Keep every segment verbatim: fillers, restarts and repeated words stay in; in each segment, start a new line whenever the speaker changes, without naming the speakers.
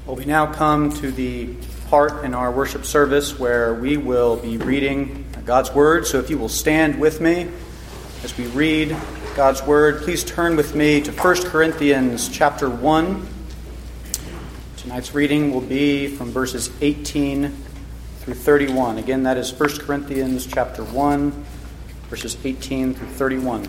Well, we now come to the part in our worship service where we will be reading God's Word. So if you will stand with me as we read God's Word, please turn with me to First Corinthians chapter one. Tonight's reading will be from verses eighteen through thirty-one. Again, that is First Corinthians chapter one, verses eighteen through thirty-one.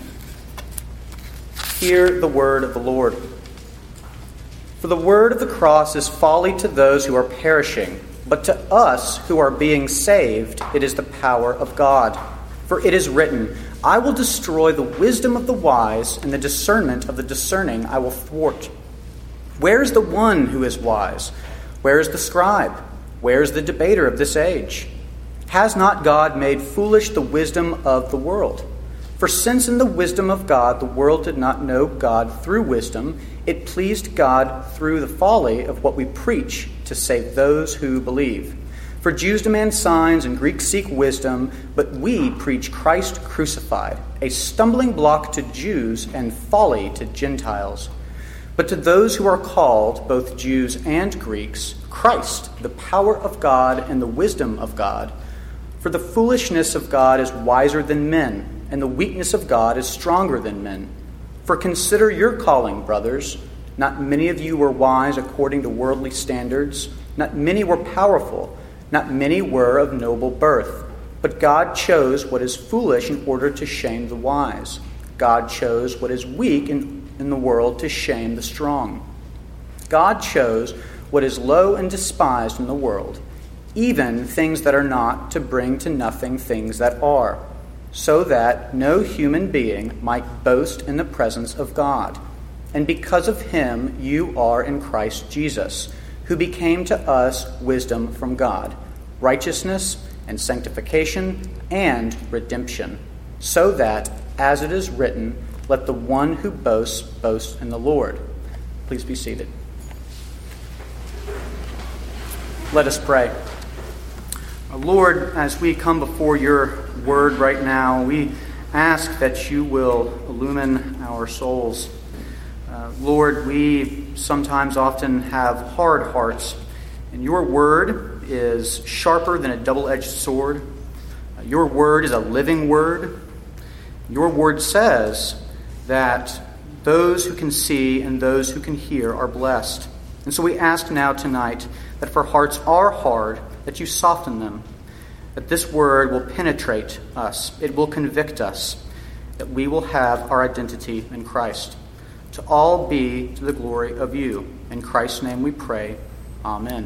Hear the word of the Lord. For the word of the cross is folly to those who are perishing, but to us who are being saved, it is the power of God. For it is written, I will destroy the wisdom of the wise, and the discernment of the discerning I will thwart. Where is the one who is wise? Where is the scribe? Where is the debater of this age? Has not God made foolish the wisdom of the world? For since in the wisdom of God the world did not know God through wisdom, it pleased God through the folly of what we preach to save those who believe. For Jews demand signs and Greeks seek wisdom, but we preach Christ crucified, a stumbling block to Jews and folly to Gentiles. But to those who are called, both Jews and Greeks, Christ, the power of God and the wisdom of God. For the foolishness of God is wiser than men, and the weakness of God is stronger than men. For consider your calling, brothers. Not many of you were wise according to worldly standards. Not many were powerful. Not many were of noble birth. But God chose what is foolish in order to shame the wise. God chose what is weak in, in the world to shame the strong. God chose what is low and despised in the world, even things that are not, to bring to nothing things that are, so that no human being might boast in the presence of God. And because of him you are in Christ Jesus, who became to us wisdom from God, righteousness and sanctification and redemption, so that, as it is written, let the one who boasts boast in the Lord. Please be seated. Let us pray. Lord, as we come before your word right now, we ask that you will illumine our souls. Uh, Lord, we sometimes often have hard hearts, and your word is sharper than a double-edged sword. Uh, your word is a living word. Your word says that those who can see and those who can hear are blessed. And so we ask now tonight that if our hearts are hard, that you soften them, that this word will penetrate us, it will convict us, that we will have our identity in Christ. To all be to the glory of you. In Christ's name we pray. Amen.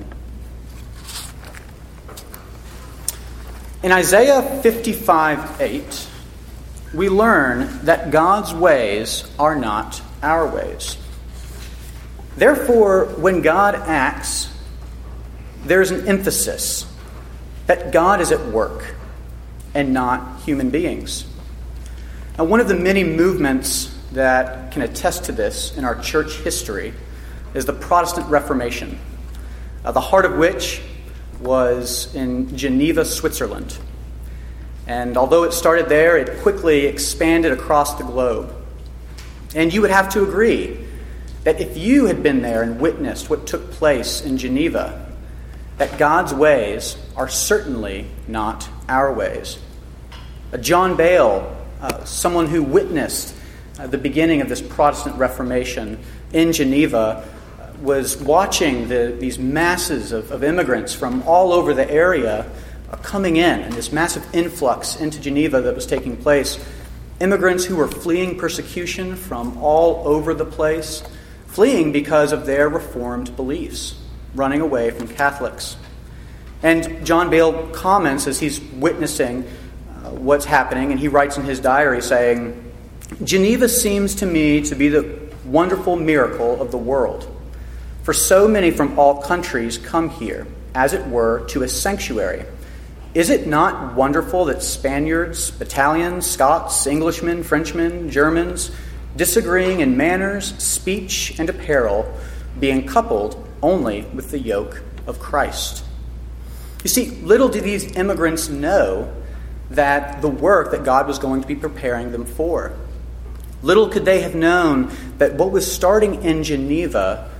In Isaiah fifty-five eight, we learn that God's ways are not our ways. Therefore, when God acts, there's an emphasis that God is at work and not human beings. Now, one of the many movements that can attest to this in our church history is the Protestant Reformation, uh, the heart of which was in Geneva, Switzerland. And although it started there, it quickly expanded across the globe. And you would have to agree that if you had been there and witnessed what took place in Geneva, that God's ways are certainly not our ways. Uh, John Bale, uh, someone who witnessed uh, the beginning of this Protestant Reformation in Geneva, uh, was watching the, these masses of, of immigrants from all over the area uh, coming in, and this massive influx into Geneva that was taking place. Immigrants who were fleeing persecution from all over the place, fleeing because of their Reformed beliefs, running away from Catholics. And John Bale comments as he's witnessing uh, what's happening, and he writes in his diary saying, Geneva seems to me to be the wonderful miracle of the world. For so many from all countries come here, as it were, to a sanctuary. Is it not wonderful that Spaniards, Italians, Scots, Englishmen, Frenchmen, Germans, disagreeing in manners, speech, and apparel, being coupled only with the yoke of Christ? You see, little did these immigrants know that the work that God was going to be preparing them for. Little could they have known that what was starting in Geneva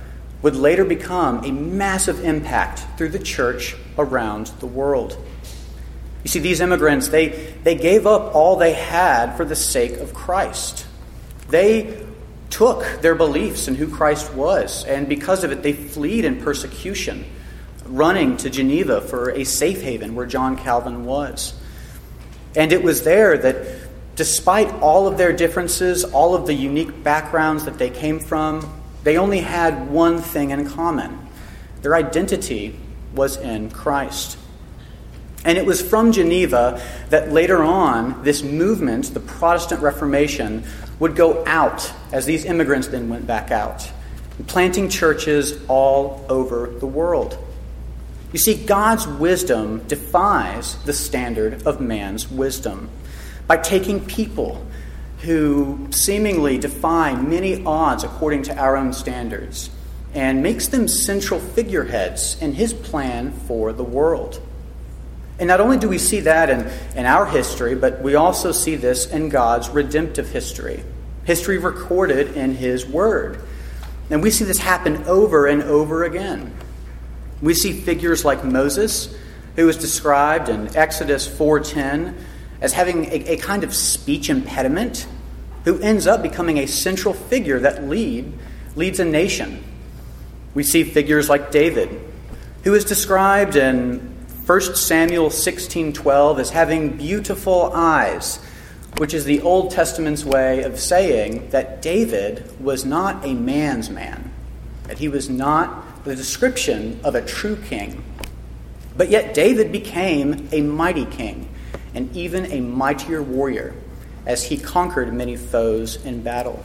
would later become a massive impact through the church around the world. You see, these immigrants, they, they gave up all they had for the sake of Christ. They took their beliefs in who Christ was, and because of it, they fled in persecution, running to Geneva for a safe haven where John Calvin was. And it was there that, despite all of their differences, all of the unique backgrounds that they came from, they only had one thing in common. Their identity was in Christ. And it was from Geneva that later on, this movement, the Protestant Reformation, would go out as these immigrants then went back out, planting churches all over the world. You see, God's wisdom defies the standard of man's wisdom by taking people who seemingly defy many odds according to our own standards and makes them central figureheads in his plan for the world. And not only do we see that in, in our history, but we also see this in God's redemptive history, history recorded in his word. And we see this happen over and over again. We see figures like Moses, who is described in Exodus four ten as having a, a kind of speech impediment, who ends up becoming a central figure that lead, leads a nation. We see figures like David, who is described in First Samuel sixteen twelve as having beautiful eyes, which is the Old Testament's way of saying that David was not a man's man, that he was not the description of a true king. But yet David became a mighty king and even a mightier warrior as he conquered many foes in battle.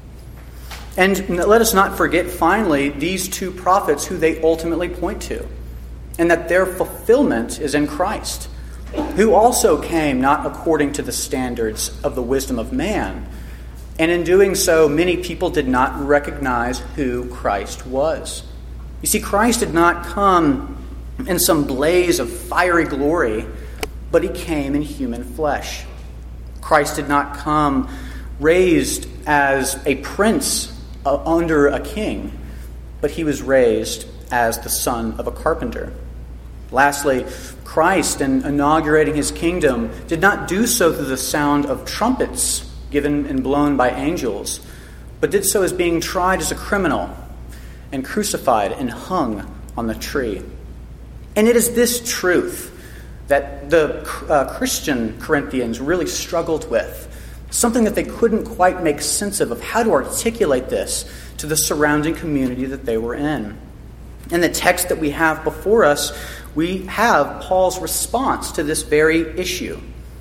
And let us not forget, finally, these two prophets who they ultimately point to, and that their fulfillment is in Christ, who also came not according to the standards of the wisdom of man. And in doing so, many people did not recognize who Christ was. You see, Christ did not come in some blaze of fiery glory, but he came in human flesh. Christ did not come raised as a prince under a king, but he was raised as the son of a carpenter. Lastly, Christ, in inaugurating his kingdom, did not do so through the sound of trumpets given and blown by angels, but did so as being tried as a criminal and crucified and hung on the tree. And it is this truth that the uh, Christian Corinthians really struggled with, something that they couldn't quite make sense of, of how to articulate this to the surrounding community that they were in. In the text that we have before us, we have Paul's response to this very issue.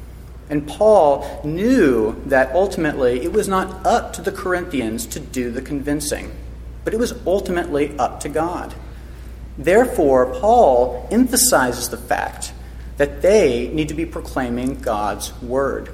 And Paul knew that ultimately it was not up to the Corinthians to do the convincing, but it was ultimately up to God. Therefore, Paul emphasizes the fact that they need to be proclaiming God's word.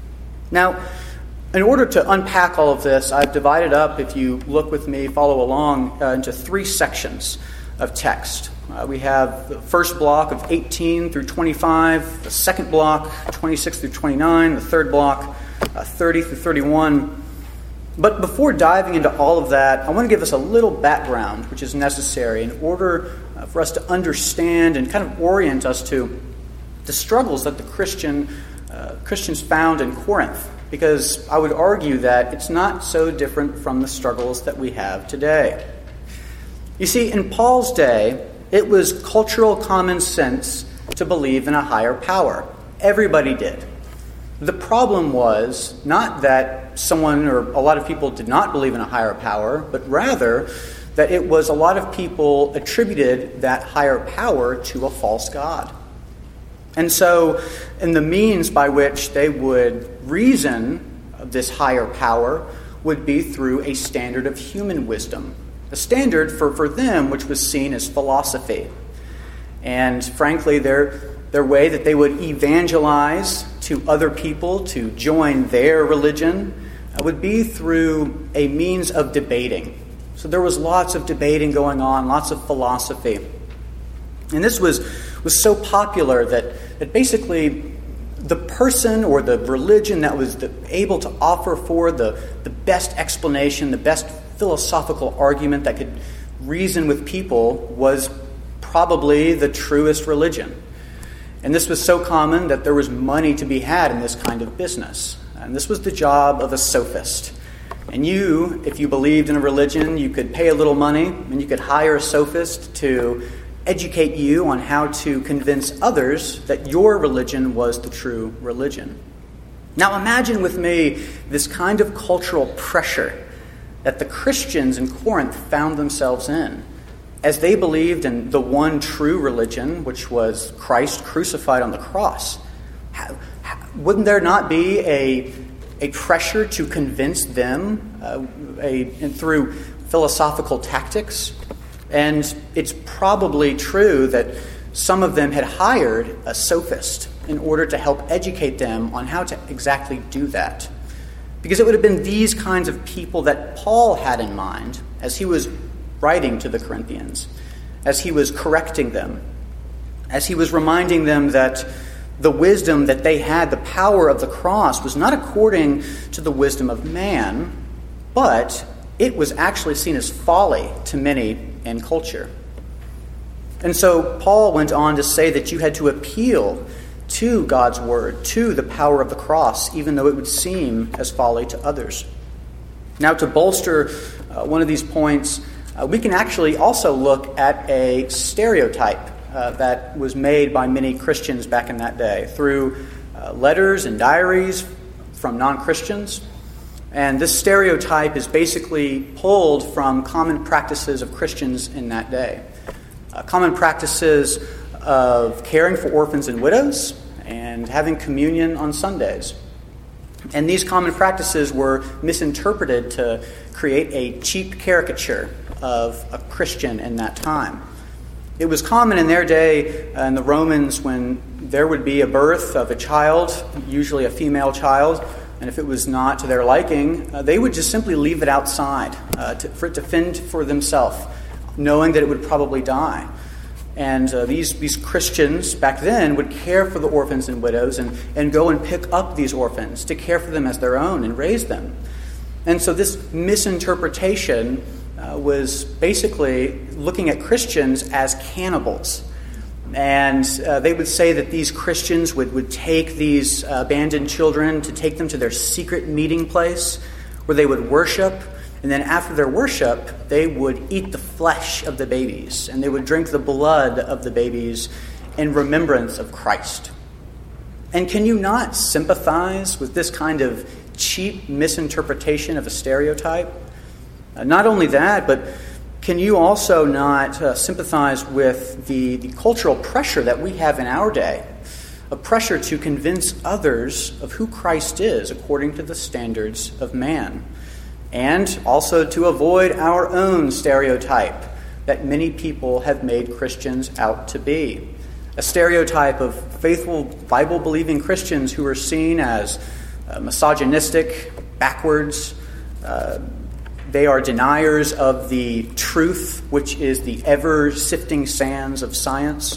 Now, in order to unpack all of this, I've divided up, if you look with me, follow along, uh, into three sections of text. Uh, we have the first block of eighteen through twenty-five, the second block, twenty-six through twenty-nine, the third block, uh, thirty through thirty-one. But before diving into all of that, I want to give us a little background, which is necessary in order uh, for us to understand and kind of orient us to the struggles that the Christian uh, Christians found in Corinth. Because I would argue that it's not so different from the struggles that we have today. You see, in Paul's day, it was cultural common sense to believe in a higher power. Everybody did. The problem was not that someone or a lot of people did not believe in a higher power, but rather that it was a lot of people attributed that higher power to a false god. And so, in the means by which they would reason this higher power would be through a standard of human wisdom. A standard for, for them which was seen as philosophy. And frankly, their, their way that they would evangelize to other people to join their religion would be through a means of debating. So there was lots of debating going on, lots of philosophy. And this was, was so popular that, that basically the person or the religion that was the, able to offer for the, the best explanation, the best philosophical argument that could reason with people was probably the truest religion. And this was so common that there was money to be had in this kind of business. And this was the job of a sophist. And you, if you believed in a religion, you could pay a little money and you could hire a sophist to educate you on how to convince others that your religion was the true religion. Now imagine with me this kind of cultural pressure that the Christians in Corinth found themselves in, as they believed in the one true religion, which was Christ crucified on the cross. How, how, wouldn't there not be a, a pressure to convince them uh, a, and through philosophical tactics? And it's probably true that some of them had hired a sophist in order to help educate them on how to exactly do that. Because it would have been these kinds of people that Paul had in mind as he was writing to the Corinthians, as he was correcting them, as he was reminding them that the wisdom that they had, the power of the cross, was not according to the wisdom of man, but it was actually seen as folly to many in culture. And so Paul went on to say that you had to appeal to God's word, to the power of the cross, even though it would seem as folly to others. Now, to bolster uh, one of these points, uh, we can actually also look at a stereotype uh, that was made by many Christians back in that day through uh, letters and diaries from non-Christians. And this stereotype is basically pulled from common practices of Christians in that day. Uh, common practices of caring for orphans and widows and having communion on Sundays. And these common practices were misinterpreted to create a cheap caricature of a Christian in that time. It was common in their day, uh, in the Romans, when there would be a birth of a child, usually a female child, and if it was not to their liking, uh, they would just simply leave it outside uh, to, for it to fend for themselves, knowing that it would probably die. And uh, these, these Christians back then would care for the orphans and widows and, and go and pick up these orphans to care for them as their own and raise them. And so this misinterpretation uh, was basically looking at Christians as cannibals. And uh, they would say that these Christians would, would take these uh, abandoned children to take them to their secret meeting place where they would worship. And then after their worship, they would eat the flesh of the babies. And they would drink the blood of the babies in remembrance of Christ. And can you not sympathize with this kind of cheap misinterpretation of a stereotype? Uh, not only that, but can you also not uh, sympathize with the, the cultural pressure that we have in our day, a pressure to convince others of who Christ is according to the standards of man, and also to avoid our own stereotype that many people have made Christians out to be, a stereotype of faithful Bible-believing Christians who are seen as uh, misogynistic, backwards. Uh, They are deniers of the truth, which is the ever-sifting sands of science.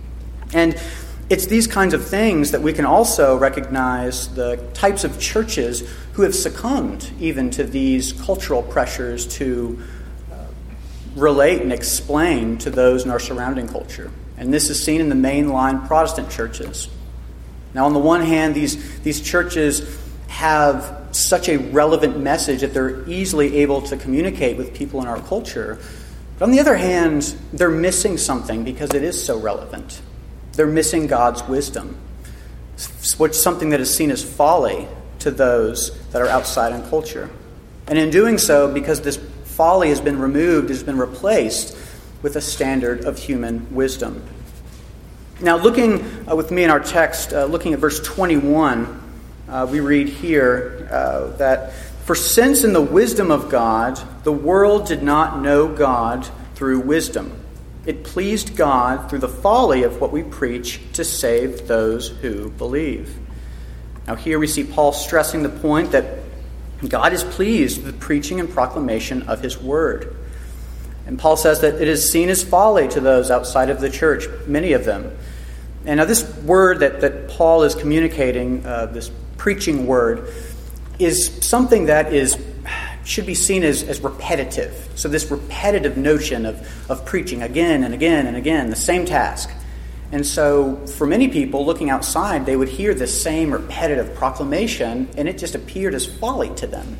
And it's these kinds of things that we can also recognize the types of churches who have succumbed even to these cultural pressures to uh, relate and explain to those in our surrounding culture. And this is seen in the mainline Protestant churches. Now, on the one hand, these, these churches have such a relevant message that they're easily able to communicate with people in our culture. But on the other hand, they're missing something because it is so relevant. They're missing God's wisdom, which is something that is seen as folly to those that are outside in culture. And in doing so, because this folly has been removed, has been replaced with a standard of human wisdom. Now, looking uh, with me in our text, uh, looking at verse twenty-one, Uh, we read here uh, that, "For since in the wisdom of God, the world did not know God through wisdom, it pleased God through the folly of what we preach to save those who believe." Now here we see Paul stressing the point that God is pleased with the preaching and proclamation of his word. And Paul says that it is seen as folly to those outside of the church, many of them. And now this word that, that Paul is communicating, uh, this preaching word, is something that is should be seen as, as repetitive. So this repetitive notion of, of preaching again and again and again, the same task. And so for many people looking outside, they would hear this same repetitive proclamation, and it just appeared as folly to them.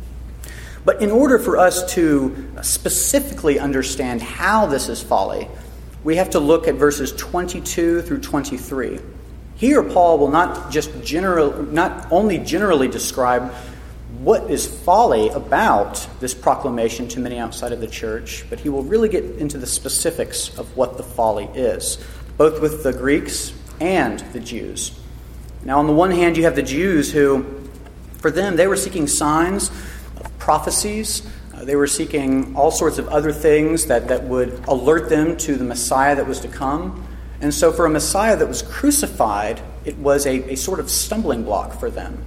But in order for us to specifically understand how this is folly, we have to look at verses twenty-two through twenty-three. Here, Paul will not just general, not only generally describe what is folly about this proclamation to many outside of the church, but he will really get into the specifics of what the folly is, both with the Greeks and the Jews. Now, on the one hand, you have the Jews who, for them, they were seeking signs, prophecies. Uh, they were seeking all sorts of other things that, that would alert them to the Messiah that was to come. And so for a Messiah that was crucified, it was a, a sort of stumbling block for them.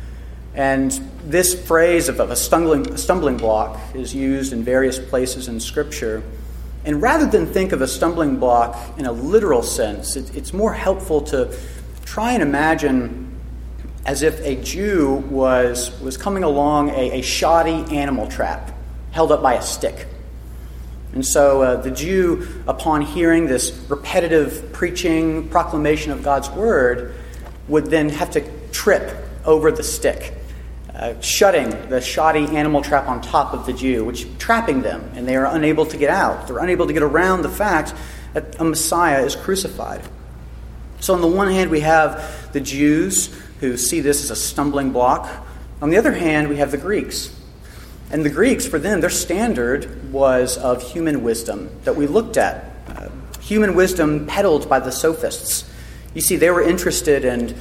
And this phrase of, of a stumbling, a stumbling block is used in various places in Scripture. And rather than think of a stumbling block in a literal sense, it, it's more helpful to try and imagine as if a Jew was, was coming along a, a shoddy animal trap held up by a stick. And so uh, the Jew, upon hearing this repetitive preaching, proclamation of God's word, would then have to trip over the stick, uh, shutting the shoddy animal trap on top of the Jew, which trapping them, and they are unable to get out. They're unable to get around the fact that a Messiah is crucified. So on the one hand, we have the Jews who see this as a stumbling block. On the other hand, we have the Greeks. And the Greeks, for them, their standard was of human wisdom that we looked at. Uh, human wisdom peddled by the sophists. You see, they were interested in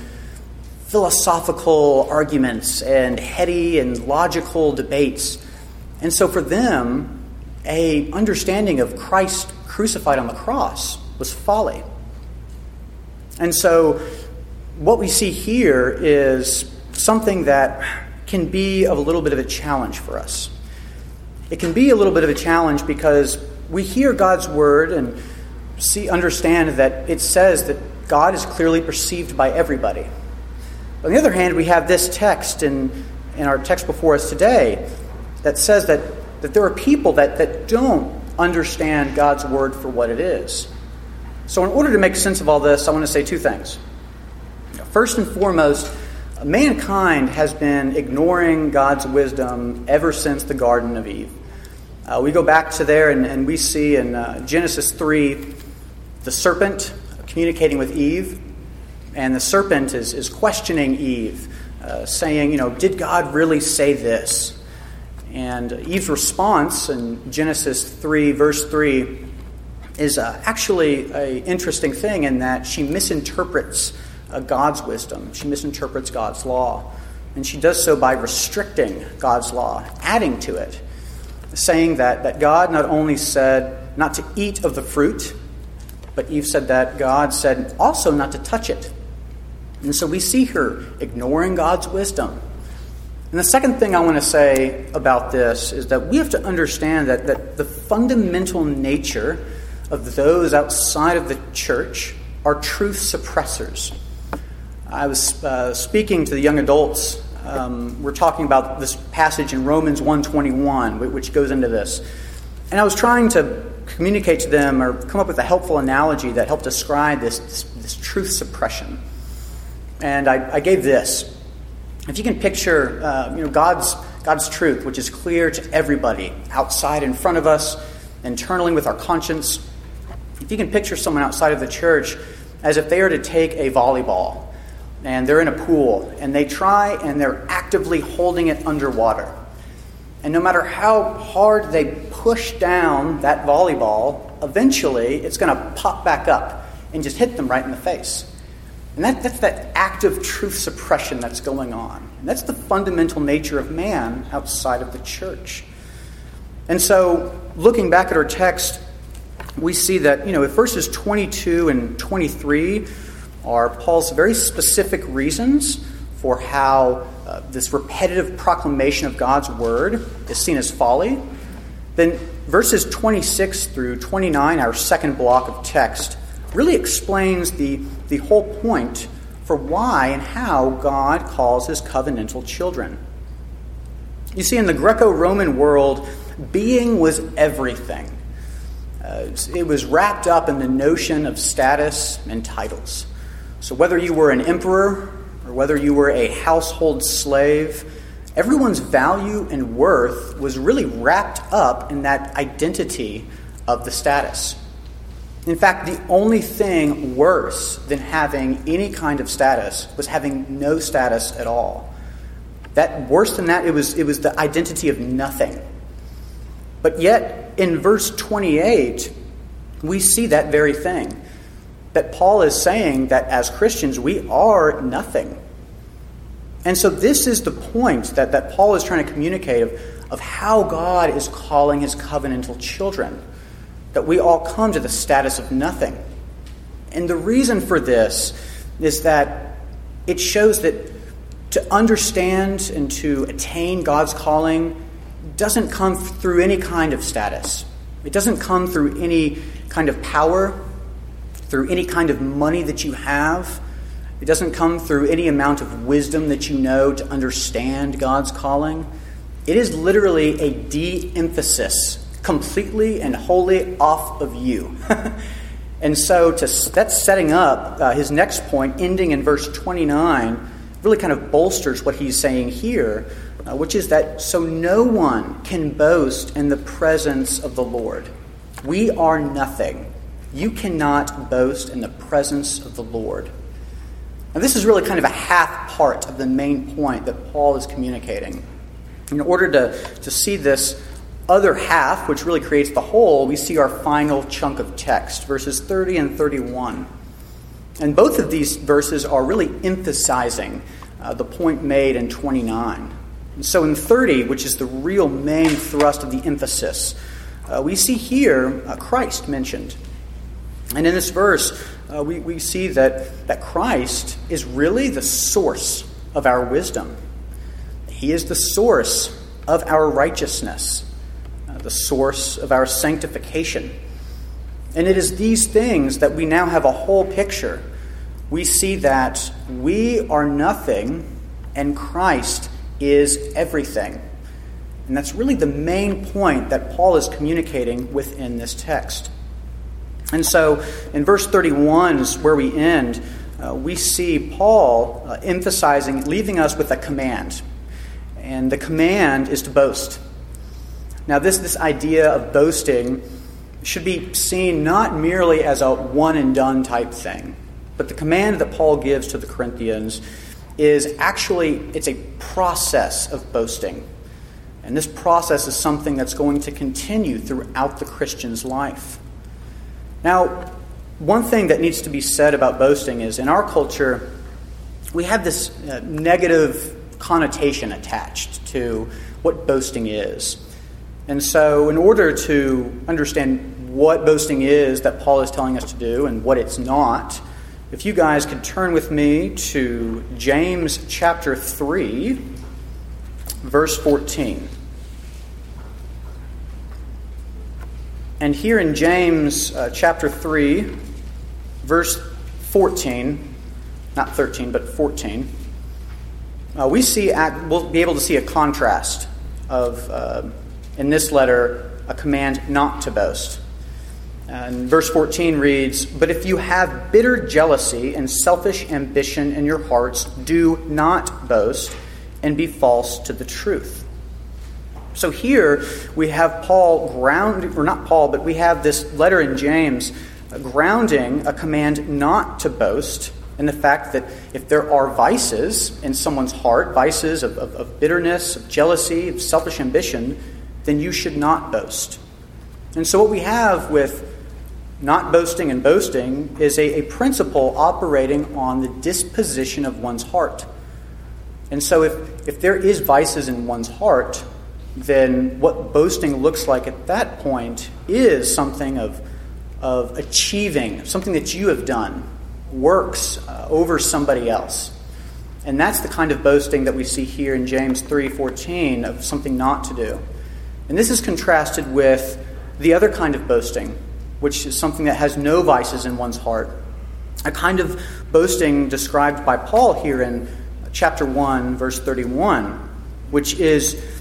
philosophical arguments and heady and logical debates. And so for them, a understanding of Christ crucified on the cross was folly. And so what we see here is something that can be of a little bit of a challenge for us. It can be a little bit of a challenge because we hear God's word and see, understand that it says that God is clearly perceived by everybody. On the other hand, we have this text in, in our text before us today that says that, that there are people that, that don't understand God's word for what it is. So in order to make sense of all this, I want to say two things. First and foremost, mankind has been ignoring God's wisdom ever since the Garden of Eve. Uh, we go back to there and, and we see in uh, Genesis three the serpent communicating with Eve. And the serpent is, is questioning Eve, uh, saying, you know, did God really say this? And Eve's response in Genesis three, verse three, is uh, actually an interesting thing in that she misinterprets uh, God's wisdom. She misinterprets God's law. And she does so by restricting God's law, adding to it, saying that, that God not only said not to eat of the fruit, but Eve said that God said also not to touch it. And so we see her ignoring God's wisdom. And the second thing I want to say about this is that we have to understand that, that the fundamental nature of those outside of the church are truth suppressors. I was uh, speaking to the young adults. Um, we're talking about this passage in Romans one twenty-one, which goes into this. And I was trying to communicate to them or come up with a helpful analogy that helped describe this, this, this truth suppression. And I, I gave this. If you can picture, uh, you know, God's God's truth, which is clear to everybody, outside, in front of us, internally with our conscience. If you can picture someone outside of the church as if they are to take a volleyball and they're in a pool and they try and they're actively holding it underwater. And no matter how hard they push down that volleyball, eventually it's going to pop back up and just hit them right in the face. And that, that's that active truth suppression that's going on. And that's the fundamental nature of man outside of the church. And so, looking back at our text, we see that, you know, verses twenty-two and twenty-three are Paul's very specific reasons for how uh, this repetitive proclamation of God's word is seen as folly. Then verses twenty-six through twenty-nine, our second block of text, really explains the, the whole point for why and how God calls his covenantal children. You see, in the Greco-Roman world, being was everything. Uh, it was wrapped up in the notion of status and titles. So whether you were an emperor or whether you were a household slave, everyone's value and worth was really wrapped up in that identity of the status. In fact, the only thing worse than having any kind of status was having no status at all. That worse than that, it was it was the identity of nothing. But yet, in verse twenty-eight, we see that very thing. That Paul is saying that as Christians, we are nothing. And so this is the point that, that Paul is trying to communicate of, of how God is calling his covenantal children. That we all come to the status of nothing. And the reason for this is that it shows that to understand and to attain God's calling doesn't come through any kind of status. It doesn't come through any kind of power, through any kind of money that you have. It doesn't come through any amount of wisdom that you know to understand God's calling. It is literally a de-emphasis, completely and wholly off of you. And so to, that's setting up uh, his next point, ending in verse twenty-nine, really kind of bolsters what he's saying here, uh, which is that so no one can boast in the presence of the Lord. We are nothing. You cannot boast in the presence of the Lord. Now, this is really kind of a half part of the main point that Paul is communicating. In order to, to see this other half, which really creates the whole, we see our final chunk of text, verses thirty and thirty-one. And both of these verses are really emphasizing uh, the point made in twenty-nine. And so in thirty, which is the real main thrust of the emphasis, uh, we see here uh, Christ mentioned. And in this verse, uh, we, we see that, that Christ is really the source of our wisdom. He is the source of our righteousness, uh, the source of our sanctification. And it is these things that we now have a whole picture. We see that we are nothing and Christ is everything. And that's really the main point that Paul is communicating within this text. And so in verse thirty-one is where we end. Uh, we see Paul uh, emphasizing, leaving us with a command. And the command is to boast. Now this, this idea of boasting should be seen not merely as a one-and-done type thing, but the command that Paul gives to the Corinthians is actually, it's a process of boasting. And this process is something that's going to continue throughout the Christian's life. Now, one thing that needs to be said about boasting is in our culture, we have this uh, negative connotation attached to what boasting is. And so in order to understand what boasting is that Paul is telling us to do and what it's not, if you guys could turn with me to James chapter three, verse fourteen. And here in James uh, chapter three, verse fourteen, not thirteen, but fourteen, uh, we see, we'll be able to see a contrast of, uh, in this letter, a command not to boast. And verse fourteen reads, "But if you have bitter jealousy and selfish ambition in your hearts, do not boast and be false to the truth." So here we have Paul ground, or not Paul, but we have this letter in James grounding a command not to boast in the fact that if there are vices in someone's heart, vices of, of, of bitterness, of jealousy, of selfish ambition, then you should not boast. And so what we have with not boasting and boasting is a, a principle operating on the disposition of one's heart. And so if, if there is vices in one's heart, then what boasting looks like at that point is something of, of achieving, something that you have done, works uh, over somebody else. And that's the kind of boasting that we see here in James three fourteen, of something not to do. And this is contrasted with the other kind of boasting, which is something that has no vices in one's heart. A kind of boasting described by Paul here in chapter one, verse thirty-one, which is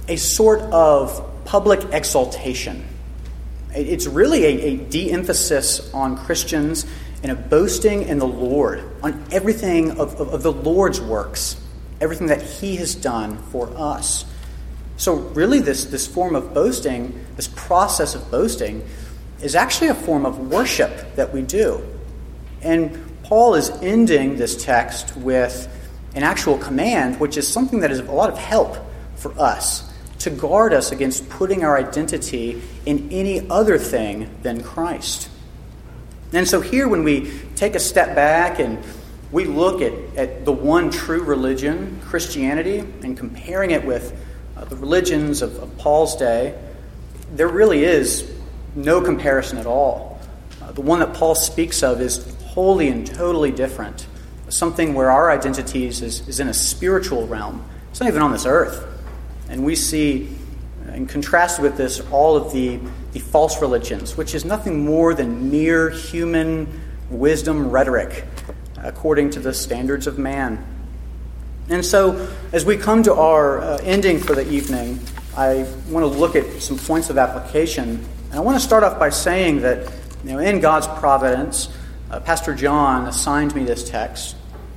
a sort of public exaltation. It's really a, a de-emphasis on Christians and a boasting in the Lord, on everything of, of, of the Lord's works, everything that He has done for us. So really this, this form of boasting, this process of boasting, is actually a form of worship that we do. And Paul is ending this text with an actual command, which is something that is of a lot of help for us, to guard us against putting our identity in any other thing than Christ. And so here, when we take a step back and we look at, at the one true religion, Christianity, and comparing it with uh, the religions of, of Paul's day, there really is no comparison at all. Uh, the one that Paul speaks of is wholly and totally different, something where our identities is, is in a spiritual realm. It's not even on this earth. And we see, in contrast with this, all of the, the false religions, which is nothing more than mere human wisdom rhetoric, according to the standards of man. And so, as we come to our uh, ending for the evening, I want to look at some points of application. And I want to start off by saying that, you know, in God's providence, uh, Pastor John assigned me this text,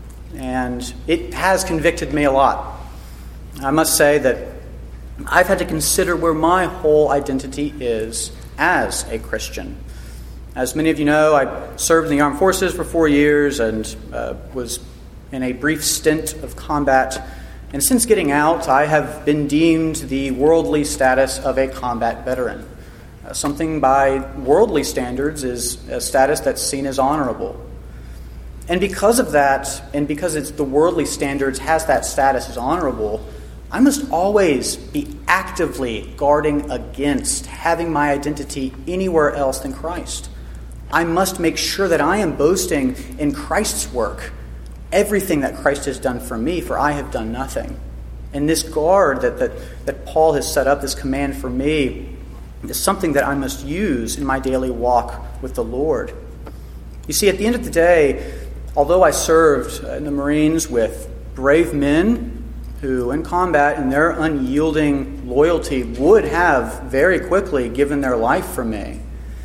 and it has convicted me a lot. I must say that I've had to consider where my whole identity is as a Christian. As many of you know, I served in the armed forces for four years and uh, was in a brief stint of combat. And since getting out, I have been deemed the worldly status of a combat veteran. Uh, something by worldly standards is a status that's seen as honorable. And because of that, and because it's the worldly standards has that status as honorable, I must always be actively guarding against having my identity anywhere else than Christ. I must make sure that I am boasting in Christ's work, everything that Christ has done for me, for I have done nothing. And this guard that, that, that Paul has set up, this command for me, is something that I must use in my daily walk with the Lord. You see, at the end of the day, although I served in the Marines with brave men who, in combat, in their unyielding loyalty, would have very quickly given their life for me,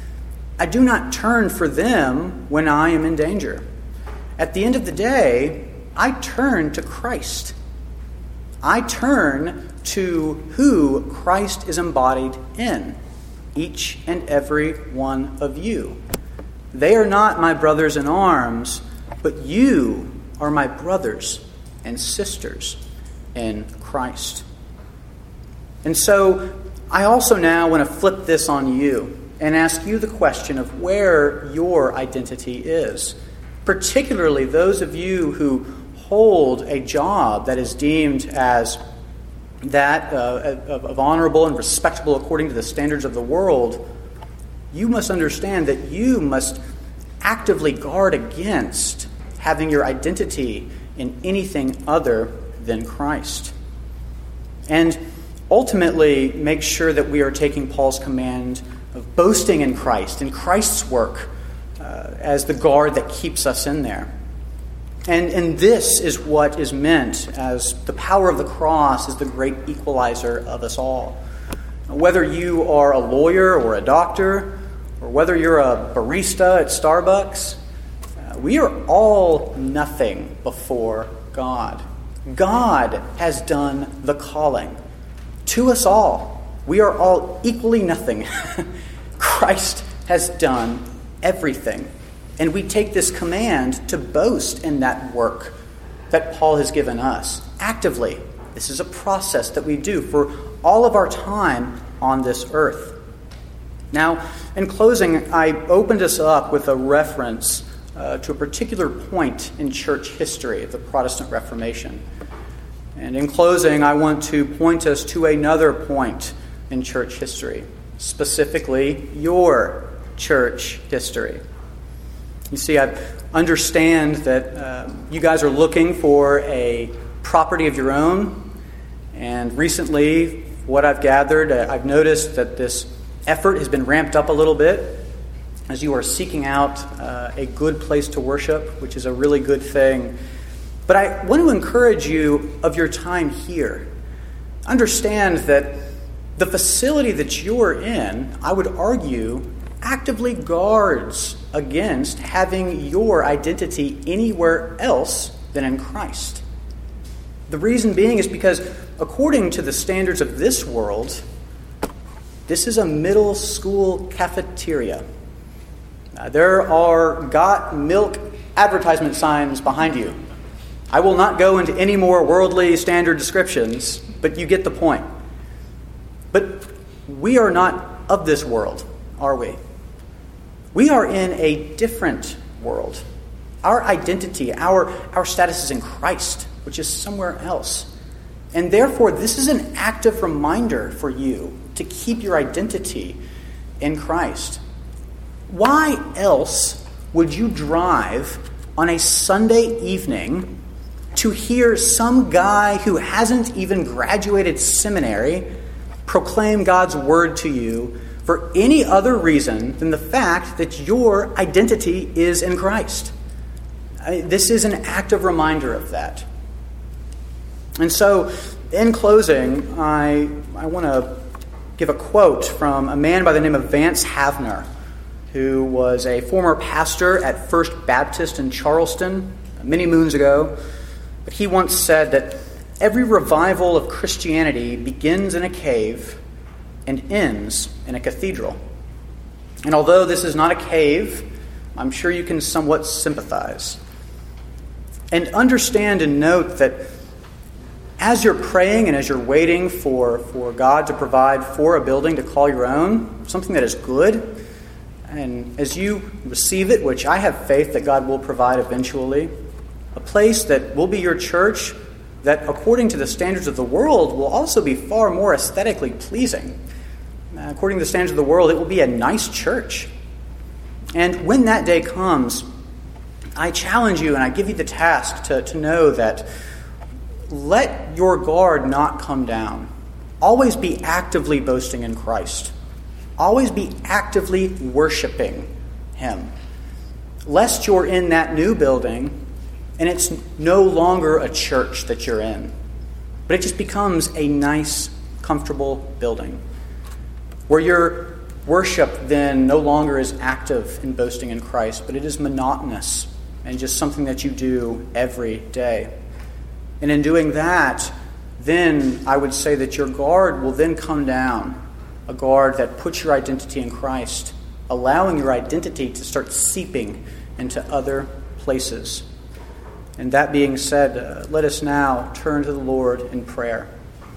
I do not turn for them when I am in danger. At the end of the day, I turn to Christ. I turn to who Christ is embodied in, each and every one of you. They are not my brothers in arms, but you are my brothers and sisters in Christ. And so I also now want to flip this on you and ask you the question of where your identity is, particularly those of you who hold a job that is deemed as that uh, of, of honorable and respectable according to the standards of the world. You must understand that you must actively guard against having your identity in anything other than Christ. And ultimately make sure that we are taking Paul's command of boasting in Christ, in Christ's work, uh, as the guard that keeps us in there. And, and this is what is meant as the power of the cross is the great equalizer of us all. Whether you are a lawyer or a doctor, or whether you're a barista at Starbucks, uh, we are all nothing before God. God has done the calling to us all. We are all equally nothing. Christ has done everything. And we take this command to boast in that work that Paul has given us actively. This is a process that we do for all of our time on this earth. Now, in closing, I opened us up with a reference uh, to a particular point in church history of the Protestant Reformation. And in closing, I want to point us to another point in church history, specifically your church history. You see, I understand that uh, you guys are looking for a property of your own, and recently, what I've gathered, uh, I've noticed that this effort has been ramped up a little bit as you are seeking out uh, a good place to worship, which is a really good thing. But I want to encourage you of your time here. understand that the facility that you're in, I would argue, actively guards against having your identity anywhere else than in Christ. The reason being is because, according to the standards of this world, this is a middle school cafeteria. Uh, there are got milk advertisement signs behind you. I will not go into any more worldly standard descriptions, but you get the point. But we are not of this world, are we? We are in a different world. Our identity, our, our status is in Christ, which is somewhere else. And therefore, this is an active reminder for you to keep your identity in Christ. Why else would you drive on a Sunday evening to hear some guy who hasn't even graduated seminary proclaim God's word to you for any other reason than the fact that your identity is in Christ? I, this is an active reminder of that. And so, in closing, I, I want to give a quote from a man by the name of Vance Havner, who was a former pastor at First Baptist in Charleston many moons ago. But he once said that every revival of Christianity begins in a cave and ends in a cathedral. And although this is not a cave, I'm sure you can somewhat sympathize. And understand and note that as you're praying and as you're waiting for, for God to provide for a building to call your own, something that is good, and as you receive it, which I have faith that God will provide eventually, a place that will be your church that, according to the standards of the world, will also be far more aesthetically pleasing. Uh, according to the standards of the world, it will be a nice church. And when that day comes, I challenge you and I give you the task to, to know that let your guard not come down. Always be actively boasting in Christ. Always be actively worshiping Him. Lest you're in that new building and it's no longer a church that you're in, but it just becomes a nice, comfortable building where your worship then no longer is active in boasting in Christ, but it is monotonous and just something that you do every day. And in doing that, then I would say that your guard will then come down, a guard that puts your identity in Christ, allowing your identity to start seeping into other places. And that being said, uh, let us now turn to the Lord in prayer.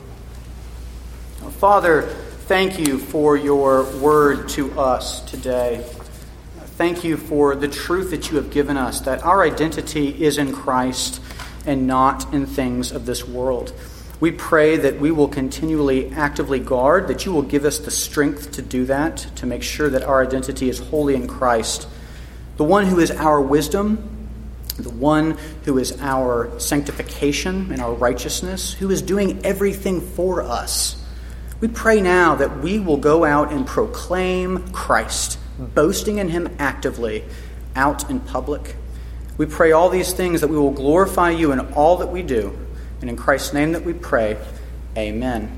Father, thank you for your word to us today. Thank you for the truth that you have given us, that our identity is in Christ and not in things of this world. We pray that we will continually actively guard, that you will give us the strength to do that, to make sure that our identity is wholly in Christ, the one who is our wisdom, the one who is our sanctification and our righteousness, who is doing everything for us. We pray now that we will go out and proclaim Christ, boasting in him actively out in public. We pray all these things, that we will glorify you in all that we do. And in Christ's name that we pray, amen.